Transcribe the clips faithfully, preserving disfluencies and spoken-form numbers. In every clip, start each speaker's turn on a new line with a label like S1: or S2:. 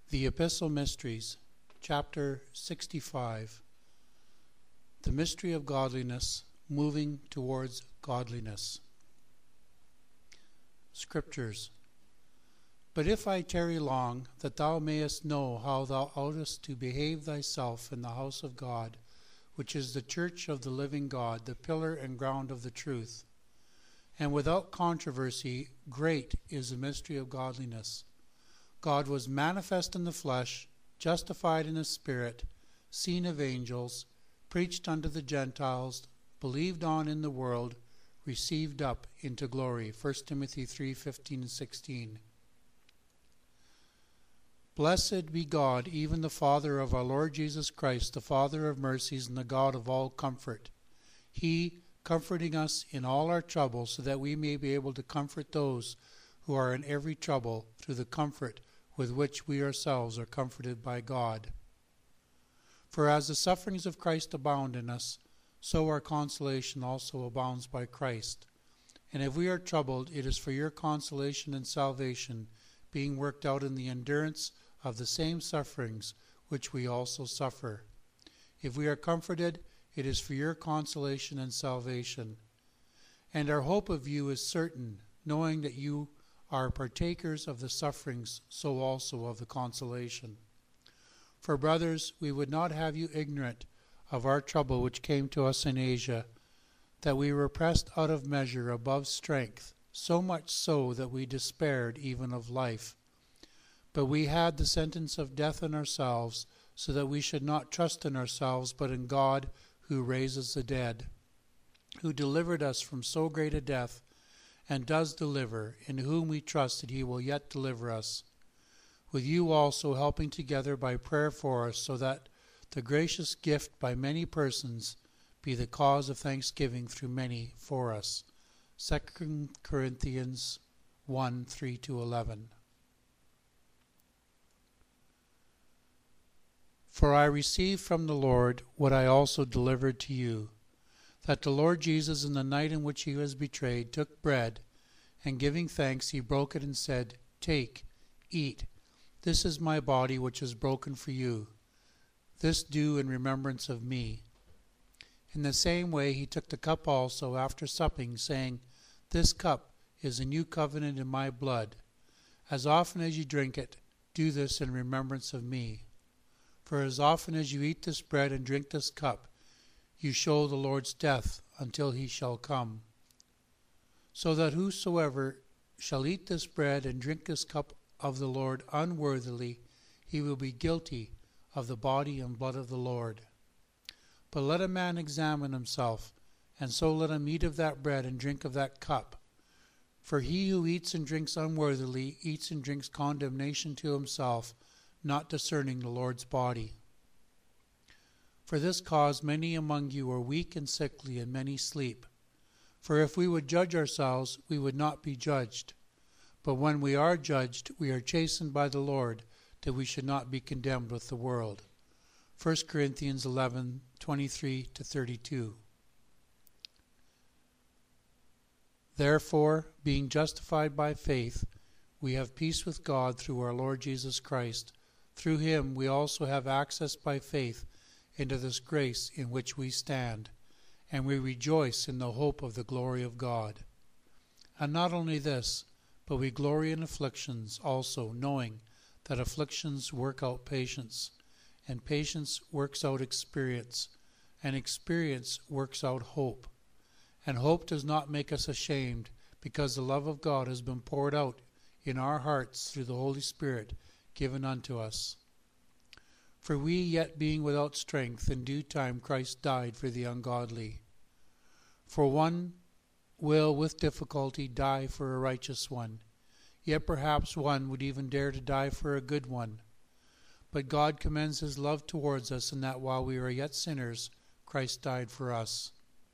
S1: The Epistle Mysteries, Chapter sixty-five. The Mystery of Godliness, Moving Towards Godliness. Scriptures. But if I tarry long, that thou mayest know how thou oughtest to behave thyself in the house of God, which is the church of the living God, the pillar and ground of the truth. And without controversy, great is the mystery of godliness. God was manifest in the flesh, justified in the Spirit, seen of angels, preached unto the Gentiles, believed on in the world, received up into glory. First Timothy three fifteen and sixteen. Blessed be God, even the Father of our Lord Jesus Christ, the Father of mercies and the God of all comfort. He, comforting us in all our troubles, so that we may be able to comfort those who are in every trouble through the comfort with which we ourselves are comforted by God. For as the sufferings of Christ abound in us, so our consolation also abounds by Christ. And if we are troubled, it is for your consolation and salvation, being worked out in the endurance of the same sufferings which we also suffer. If we are comforted, it is for your consolation and salvation. And our hope of you is certain, knowing that you are partakers of the sufferings, so also of the consolation. For, brothers, we would not have you ignorant of our trouble which came to us in Asia, that we were pressed out of measure above strength, so much so that we despaired even of life. But we had the sentence of death in ourselves, so that we should not trust in ourselves, but in God who raises the dead, who delivered us from so great a death, and does deliver, in whom we trust that he will yet deliver us, with you also helping together by prayer for us, so that the gracious gift by many persons be the cause of thanksgiving through many for us. Second Corinthians one, three to eleven. For I received from the Lord what I also delivered to you, that the Lord Jesus, in the night in which he was betrayed, took bread, and giving thanks, he broke it and said, Take, eat, this is my body which is broken for you. This do in remembrance of me. In the same way he took the cup also after supping, saying, This cup is a new covenant in my blood. As often as you drink it, do this in remembrance of me. For as often as you eat this bread and drink this cup, you show the Lord's death until he shall come. So that whosoever shall eat this bread and drink this cup of the Lord unworthily, he will be guilty of the body and blood of the Lord. But let a man examine himself, and so let him eat of that bread and drink of that cup. For he who eats and drinks unworthily eats and drinks condemnation to himself, not discerning the Lord's body. For this cause many among you are weak and sickly, and many sleep. For if we would judge ourselves, we would not be judged. But when we are judged, we are chastened by the Lord, that we should not be condemned with the world. First Corinthians eleven, twenty-three to thirty-two. Therefore, being justified by faith, we have peace with God through our Lord Jesus Christ. Through him we also have access by faith into this grace in which we stand, and we rejoice in the hope of the glory of God. And not only this, but we glory in afflictions also, knowing that afflictions work out patience, and patience works out experience, and experience works out hope. And hope does not make us ashamed, because the love of God has been poured out in our hearts through the Holy Spirit given unto us. For we, yet being without strength, in due time Christ died for the ungodly. For one will with difficulty die for a righteous one, yet perhaps one would even dare to die for a good one. But God commends his love towards us, in that while we were yet sinners, Christ died for us.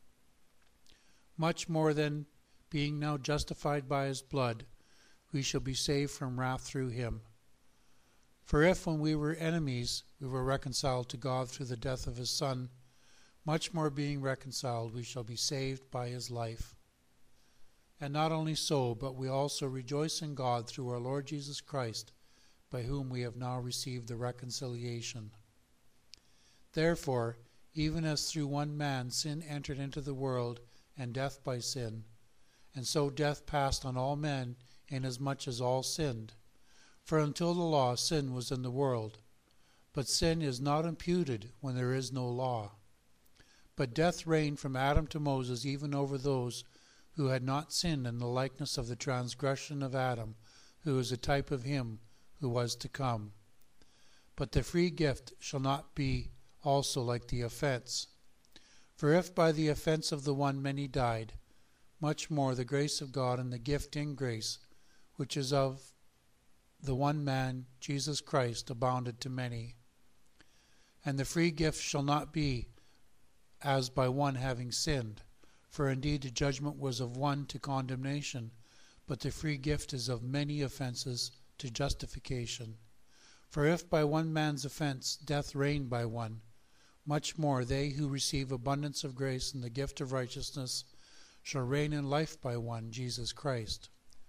S1: Much more then, being now justified by his blood, we shall be saved from wrath through him. For if, when we were enemies, we were reconciled to God through the death of his Son, much more being reconciled, we shall be saved by his life. And not only so, but we also rejoice in God through our Lord Jesus Christ, by whom we have now received the reconciliation. Therefore, even as through one man sin entered into the world, and death by sin, and so death passed on all men, inasmuch as all sinned. For until the law, sin was in the world. But sin is not imputed when there is no law. But death reigned from Adam to Moses, even over those who had not sinned, in the likeness of the transgression of Adam, who is a type of him who was to come. But the free gift shall not be also like the offense. For if by the offense of the one many died, much more the grace of God and the gift in grace, which is of the one man, Jesus Christ, abounded to many. And the free gift shall not be as by one having sinned, for indeed the judgment was of one to condemnation, but the free gift is of many offenses to justification. For if by one man's offense death reigned by one, much more they who receive abundance of grace and the gift of righteousness shall reign in life by one, Jesus Christ.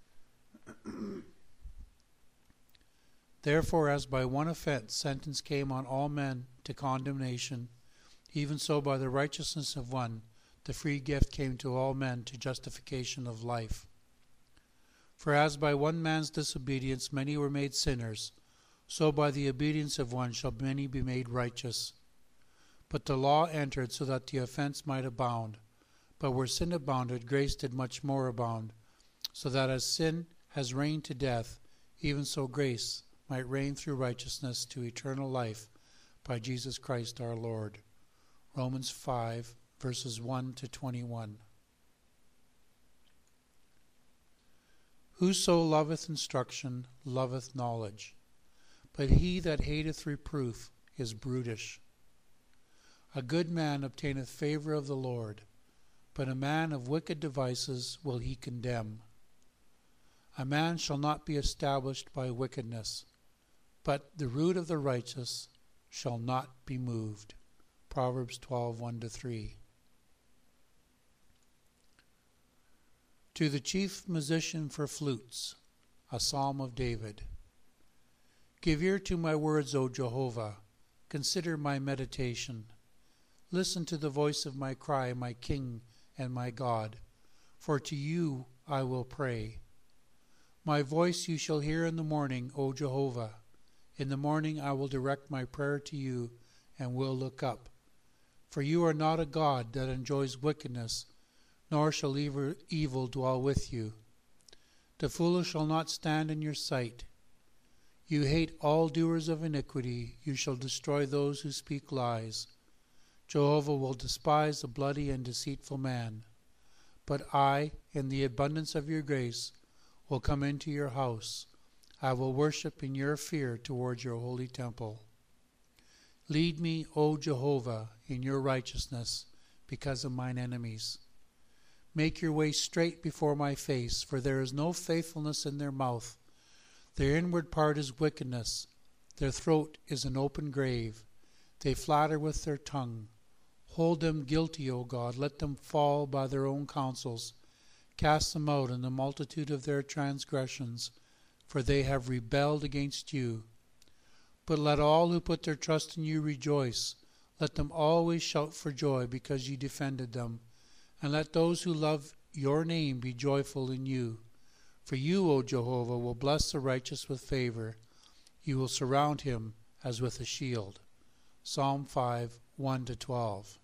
S1: Therefore, as by one offense sentence came on all men to condemnation, even so by the righteousness of one the free gift came to all men to justification of life. For as by one man's disobedience many were made sinners, so by the obedience of one shall many be made righteous. But the law entered so that the offense might abound. But where sin abounded, grace did much more abound, so that as sin has reigned to death, even so grace might reign through righteousness to eternal life by Jesus Christ our Lord. Romans five, verses one to twenty-one. Whoso loveth instruction loveth knowledge, but he that hateth reproof is brutish. A good man obtaineth favor of the Lord, but a man of wicked devices will he condemn. A man shall not be established by wickedness, but the root of the righteous shall not be moved. Proverbs twelve, one to three. To the chief musician for flutes, a psalm of David. Give ear to my words, O Jehovah. Consider my meditation. Listen to the voice of my cry, my King and my God, for to you I will pray. My voice you shall hear in the morning, O Jehovah. In the morning I will direct my prayer to you and will look up. For you are not a God that enjoys wickedness, nor shall evil dwell with you. The foolish shall not stand in your sight. You hate all doers of iniquity. You shall destroy those who speak lies. Jehovah will despise the bloody and deceitful man. But I, in the abundance of your grace, will come into your house. I will worship in your fear towards your holy temple. Lead me, O Jehovah, in your righteousness, because of mine enemies. Make your way straight before my face, for there is no faithfulness in their mouth. Their inward part is wickedness. Their throat is an open grave. They flatter with their tongue. Hold them guilty, O God. Let them fall by their own counsels. Cast them out in the multitude of their transgressions, for they have rebelled against you. But let all who put their trust in you rejoice. Let them always shout for joy because you defended them. And let those who love your name be joyful in you. For you, O Jehovah, will bless the righteous with favor. You will surround him as with a shield. Psalm five, one to twelve.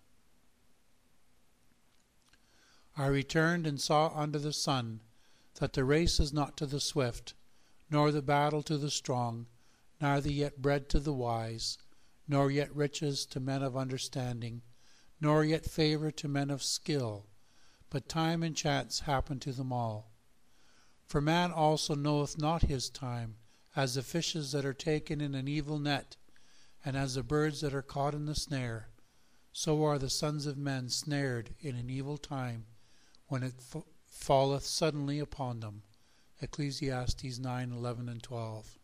S1: I returned and saw under the sun that the race is not to the swift, nor the battle to the strong, neither yet bread to the wise, nor yet riches to men of understanding, nor yet favor to men of skill, but time and chance happen to them all. For man also knoweth not his time, as the fishes that are taken in an evil net, and as the birds that are caught in the snare. So are the sons of men snared in an evil time, when it f- falleth suddenly upon them. Ecclesiastes nine, eleven and twelve.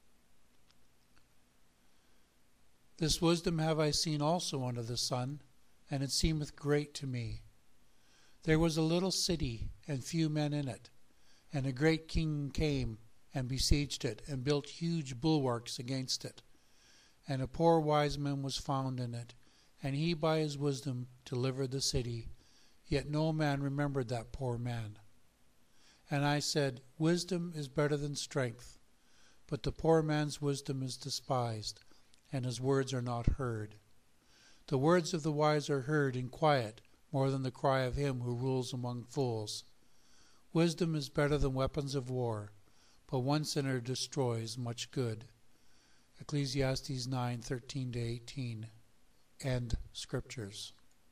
S1: This wisdom have I seen also under the sun, and it seemeth great to me. There was a little city, and few men in it, and a great king came, and besieged it, and built huge bulwarks against it. And a poor wise man was found in it, and he by his wisdom delivered the city. Yet no man remembered that poor man. And I said, Wisdom is better than strength, but the poor man's wisdom is despised, and his words are not heard. The words of the wise are heard in quiet, more than the cry of him who rules among fools. Wisdom is better than weapons of war, but one sinner destroys much good. Ecclesiastes nine thirteen to eighteen. End Scriptures.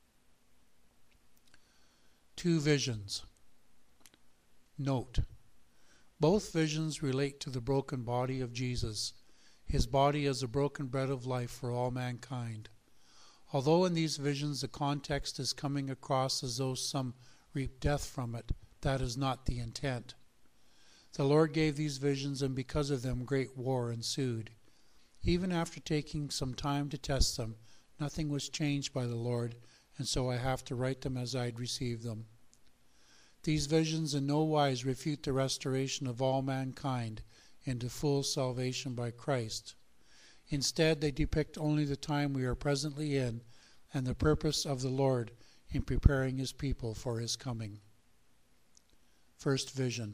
S1: Two visions. Note: both visions relate to the broken body of Jesus, his body as a broken bread of life for all mankind. Although in these visions the context is coming across as though some reap death from it, that is not the intent. The Lord gave these visions, and because of them great war ensued. Even after taking some time to test them, nothing was changed by the Lord, and so I have to write them as I'd received them. These visions in no wise refute the restoration of all mankind into full salvation by Christ. Instead, they depict only the time we are presently in and the purpose of the Lord in preparing his people for his coming. First vision.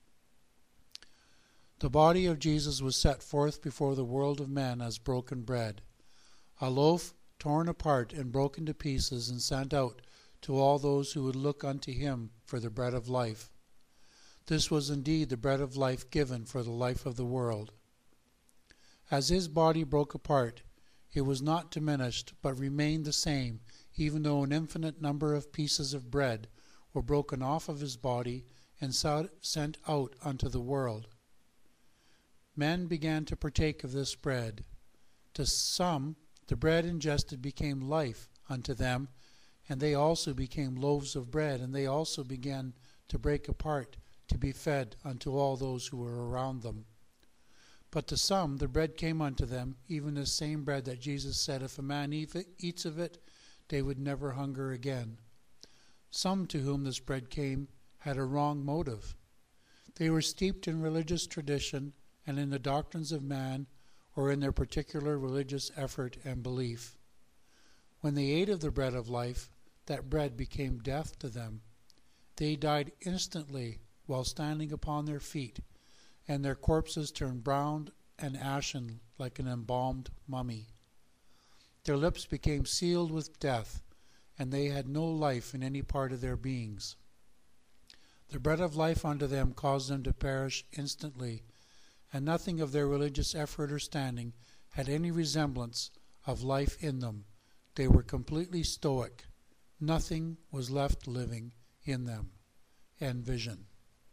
S1: The body of Jesus was set forth before the world of men as broken bread, a loaf torn apart and broken to pieces and sent out to all those who would look unto him for the bread of life. This was indeed the bread of life given for the life of the world. As his body broke apart, it was not diminished, but remained the same, even though an infinite number of pieces of bread were broken off of his body and sent out unto the world. Men began to partake of this bread. To some, the bread ingested became life unto them, and they also became loaves of bread, and they also began to break apart to be fed unto all those who were around them. But to some the bread came unto them, even the same bread that Jesus said, if a man eats of it, they would never hunger again. Some to whom this bread came had a wrong motive. They were steeped in religious tradition and in the doctrines of man, or in their particular religious effort and belief. When they ate of the bread of life, that bread became death to them. They died instantly while standing upon their feet, and their corpses turned brown and ashen like an embalmed mummy. Their lips became sealed with death, and they had no life in any part of their beings. The bread of life unto them caused them to perish instantly, and nothing of their religious effort or standing had any resemblance of life in them. They were completely stoic. Nothing was left living in them. End vision.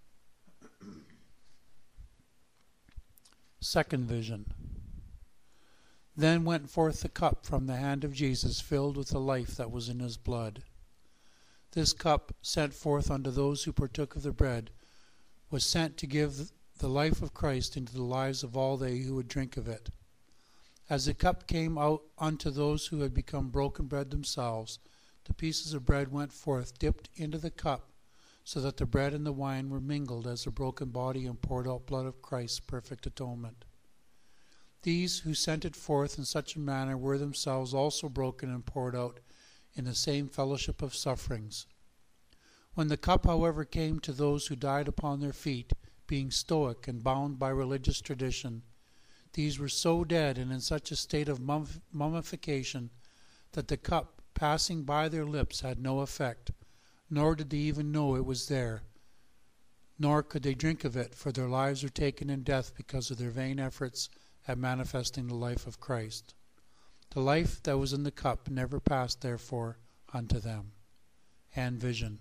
S1: Second vision. Then went forth the cup from the hand of Jesus, filled with the life that was in his blood. This cup, sent forth unto those who partook of the bread, was sent to give the life of Christ into the lives of all they who would drink of it. As the cup came out unto those who had become broken bread themselves, the pieces of bread went forth, dipped into the cup, so that the bread and the wine were mingled as the broken body and poured out blood of Christ's perfect atonement. These who sent it forth in such a manner were themselves also broken and poured out in the same fellowship of sufferings. When the cup, however, came to those who died upon their feet, being stoic and bound by religious tradition, these were so dead and in such a state of mummification that the cup, passing by their lips, had no effect, nor did they even know it was there, nor could they drink of it, for their lives were taken in death because of their vain efforts at manifesting the life of Christ. The life that was in the cup never passed, therefore, unto them. And vision.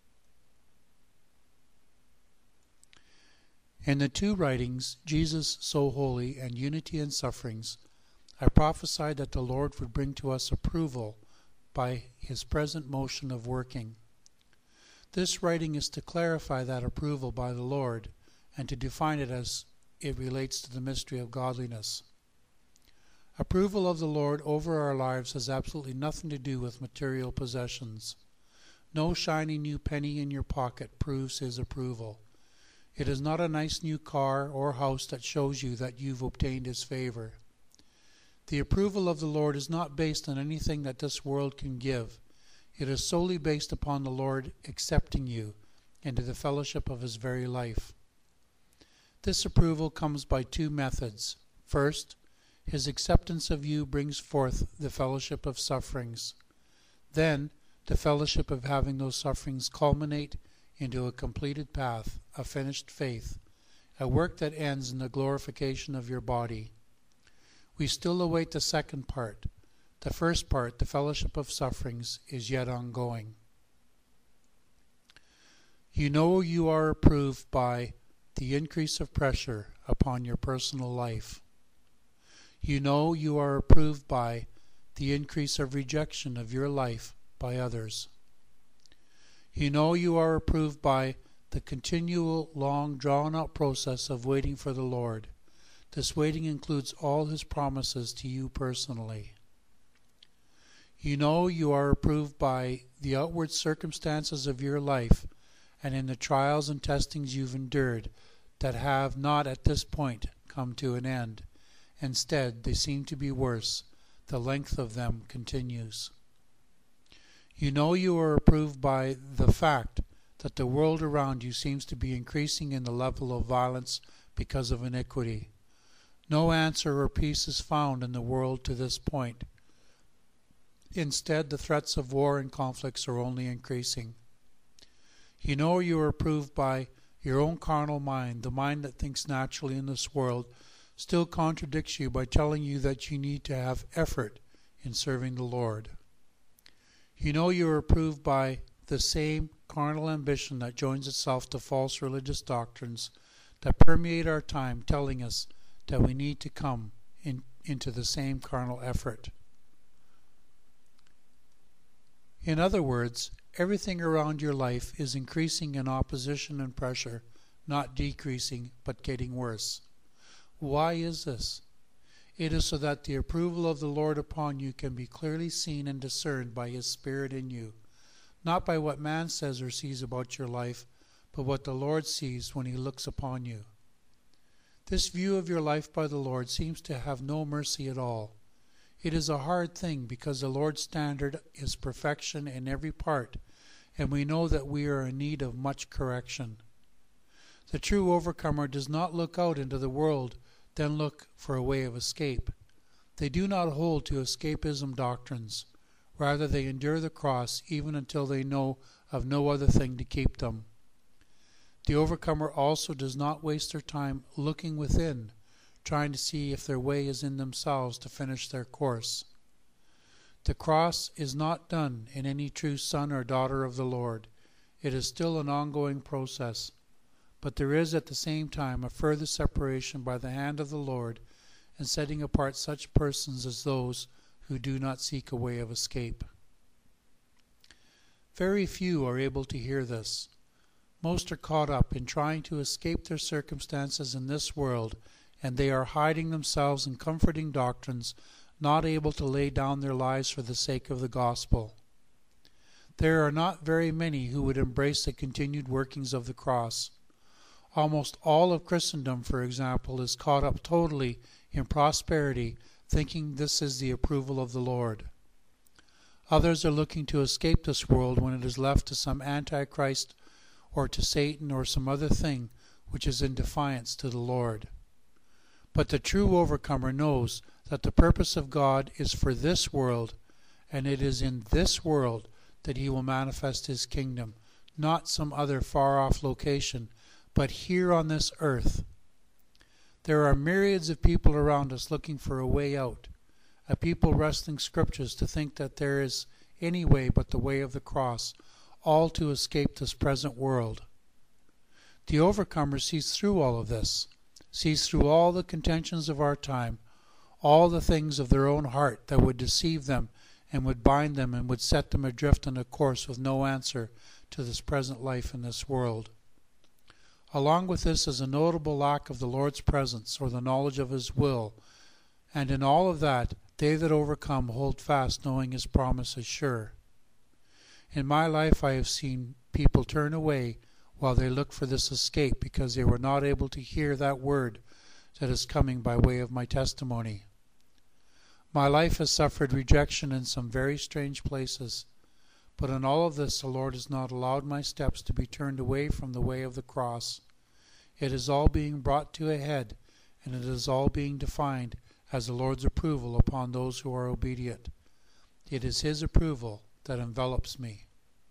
S1: In the two writings, Jesus so holy and Unity in sufferings, I prophesied that the Lord would bring to us approval by his present motion of working. This writing is to clarify that approval by the Lord and to define it as it relates to the mystery of godliness. Approval of the Lord over our lives has absolutely nothing to do with material possessions. No shiny new penny in your pocket proves his approval. It is not a nice new car or house that shows you that you've obtained His favor. The approval of the Lord is not based on anything that this world can give. It is solely based upon the Lord accepting you into the fellowship of His very life. This approval comes by two methods. First, His acceptance of you brings forth the fellowship of sufferings. Then, the fellowship of having those sufferings culminate into a completed path, a finished faith, a work that ends in the glorification of your body. We still await the second part. The first part, the fellowship of sufferings, is yet ongoing. You know you are approved by the increase of pressure upon your personal life. You know you are approved by the increase of rejection of your life by others. You know you are approved by the continual, long, drawn-out process of waiting for the Lord. This waiting includes all His promises to you personally. You know you are approved by the outward circumstances of your life and in the trials and testings you've endured that have not at this point come to an end. Instead, they seem to be worse. The length of them continues. You know you are approved by the fact that the world around you seems to be increasing in the level of violence because of iniquity. No answer or peace is found in the world to this point. Instead, the threats of war and conflicts are only increasing. You know you are approved by your own carnal mind. The mind that thinks naturally in this world still contradicts you by telling you that you need to have effort in serving the Lord. You know you are approved by the same carnal ambition that joins itself to false religious doctrines that permeate our time, telling us that we need to come in, into the same carnal effort. In other words, everything around your life is increasing in opposition and pressure, not decreasing, but getting worse. Why is this? It is so that the approval of the Lord upon you can be clearly seen and discerned by His Spirit in you, not by what man says or sees about your life, but what the Lord sees when He looks upon you. This view of your life by the Lord seems to have no mercy at all. It is a hard thing because the Lord's standard is perfection in every part, and we know that we are in need of much correction. The true overcomer does not look out into the world, then look for a way of escape. They do not hold to escapism doctrines. Rather, they endure the cross even until they know of no other thing to keep them. The overcomer also does not waste their time looking within, trying to see if their way is in themselves to finish their course. The cross is not done in any true son or daughter of the Lord. It is still an ongoing process, but there is at the same time a further separation by the hand of the Lord and setting apart such persons as those who do not seek a way of escape. Very few are able to hear this. Most are caught up in trying to escape their circumstances in this world, and they are hiding themselves in comforting doctrines, not able to lay down their lives for the sake of the gospel. There are not very many who would embrace the continued workings of the cross. Almost all of Christendom, for example, is caught up totally in prosperity, thinking this is the approval of the Lord. Others are looking to escape this world when it is left to some Antichrist or to Satan or some other thing which is in defiance to the Lord. But the true overcomer knows that the purpose of God is for this world, and it is in this world that He will manifest His kingdom, not some other far-off location, but here on this earth. There are myriads of people around us looking for a way out, a people wresting scriptures to think that there is any way but the way of the cross, all to escape this present world. The overcomer sees through all of this, sees through all the contentions of our time, all the things of their own heart that would deceive them and would bind them and would set them adrift on a course with no answer to this present life in this world. Along with this is a notable lack of the Lord's presence or the knowledge of His will, and in all of that they that overcome hold fast, knowing His promise is sure. In my life I have seen people turn away while they look for this escape because they were not able to hear that word that is coming by way of my testimony. My life has suffered rejection in some very strange places, but in all of this the Lord has not allowed my steps to be turned away from the way of the cross. It is all being brought to a head, and it is all being defined as the Lord's approval upon those who are obedient. It is His approval that envelops me.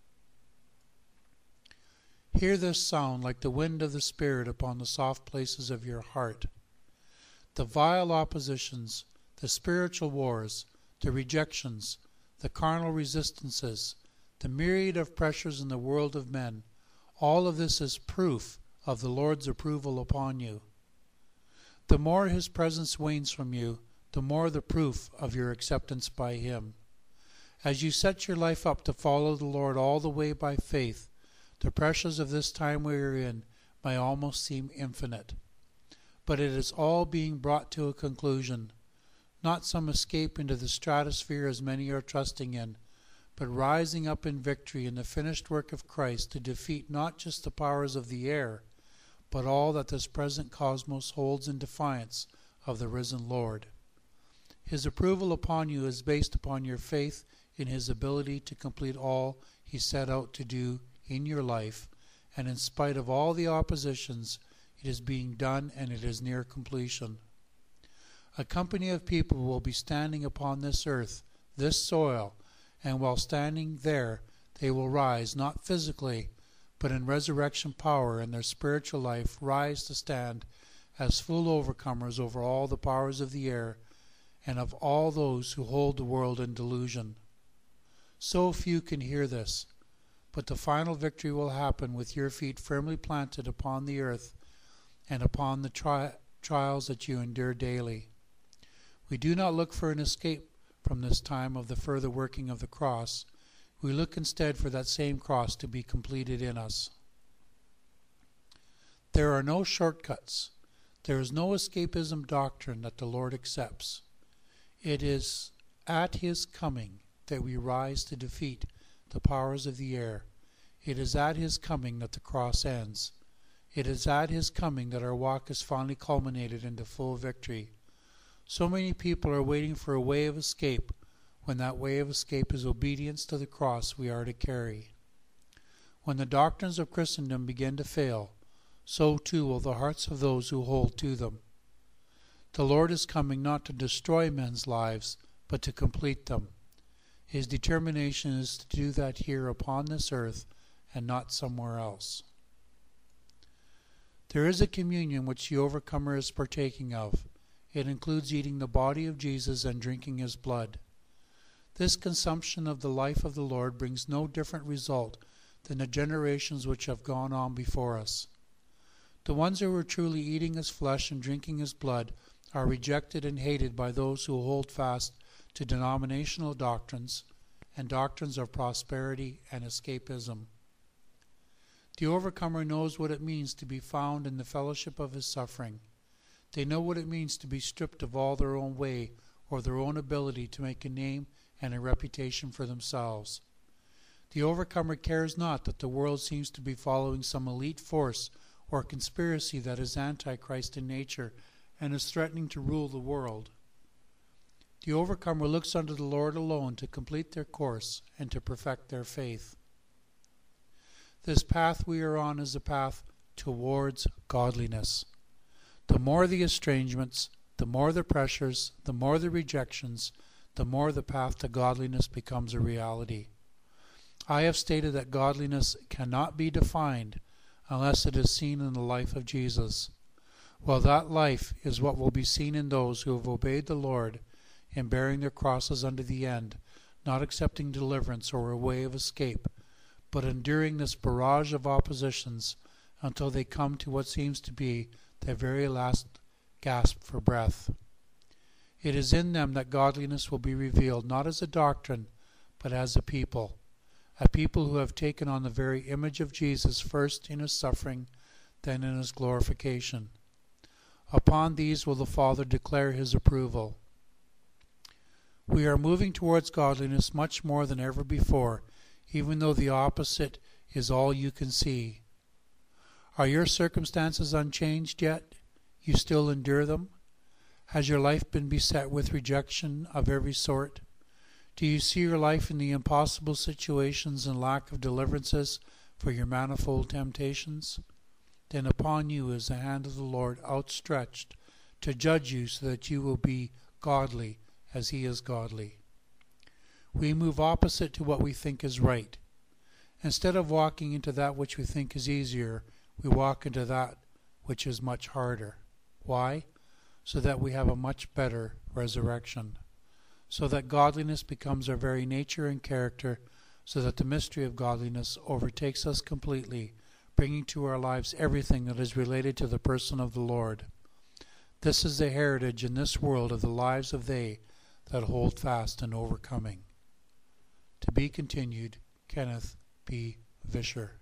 S1: Hear this sound like the wind of the Spirit upon the soft places of your heart. The vile oppositions, the spiritual wars, the rejections, the carnal resistances, the myriad of pressures in the world of men, all of this is proof of the Lord's approval upon you. The more His presence wanes from you, the more the proof of your acceptance by Him. As you set your life up to follow the Lord all the way by faith, the pressures of this time we are in may almost seem infinite. But it is all being brought to a conclusion, not some escape into the stratosphere as many are trusting in, but rising up in victory in the finished work of Christ to defeat not just the powers of the air, but all that this present cosmos holds in defiance of the risen Lord. His approval upon you is based upon your faith in His ability to complete all He set out to do in your life, and in spite of all the oppositions, it is being done and it is near completion. A company of people will be standing upon this earth, this soil, and while standing there, they will rise, not physically, but in resurrection power in their spiritual life, rise to stand as full overcomers over all the powers of the air and of all those who hold the world in delusion. So few can hear this, but the final victory will happen with your feet firmly planted upon the earth and upon the tri- trials that you endure daily. We do not look for an escape from this time of the further working of the cross. We look instead for that same cross to be completed in us. There are no shortcuts. There is no escapism doctrine that the Lord accepts. It is at His coming that we rise to defeat the powers of the air. It is at His coming that the cross ends. It is at His coming that our walk is finally culminated into full victory. So many people are waiting for a way of escape, when that way of escape is obedience to the cross we are to carry. When the doctrines of Christendom begin to fail, so too will the hearts of those who hold to them. The Lord is coming not to destroy men's lives, but to complete them. His determination is to do that here upon this earth and not somewhere else. There is a communion which the overcomer is partaking of. It includes eating the body of Jesus and drinking His blood. This consumption of the life of the Lord brings no different result than the generations which have gone on before us. The ones who are truly eating His flesh and drinking His blood are rejected and hated by those who hold fast to denominational doctrines and doctrines of prosperity and escapism. The overcomer knows what it means to be found in the fellowship of His suffering. They know what it means to be stripped of all their own way or their own ability to make a name and a reputation for themselves. The overcomer cares not that the world seems to be following some elite force or conspiracy that is antichrist in nature and is threatening to rule the world. The overcomer looks unto the Lord alone to complete their course and to perfect their faith. This path we are on is a path towards godliness. The more the estrangements, the more the pressures, the more the rejections, the more the path to godliness becomes a reality. I have stated that godliness cannot be defined unless it is seen in the life of Jesus. Well, that life is what will be seen in those who have obeyed the Lord in bearing their crosses unto the end, not accepting deliverance or a way of escape, but enduring this barrage of oppositions until they come to what seems to be their very last gasp for breath. It is in them that godliness will be revealed, not as a doctrine, but as a people, a people who have taken on the very image of Jesus, first in His suffering, then in His glorification. Upon these will the Father declare His approval. We are moving towards godliness much more than ever before, even though the opposite is all you can see. Are your circumstances unchanged yet? You still endure them? Has your life been beset with rejection of every sort? Do you see your life in the impossible situations and lack of deliverances for your manifold temptations? Then upon you is the hand of the Lord outstretched to judge you so that you will be godly as he is godly. We move opposite to what we think is right. Instead of walking into that which we think is easier, we walk into that which is much harder. Why? So that we have a much better resurrection. So that godliness becomes our very nature and character, so that the mystery of godliness overtakes us completely, bringing to our lives everything that is related to the person of the Lord. This is the heritage in this world of the lives of they that hold fast in overcoming. To be continued, Kenneth B. Vischer.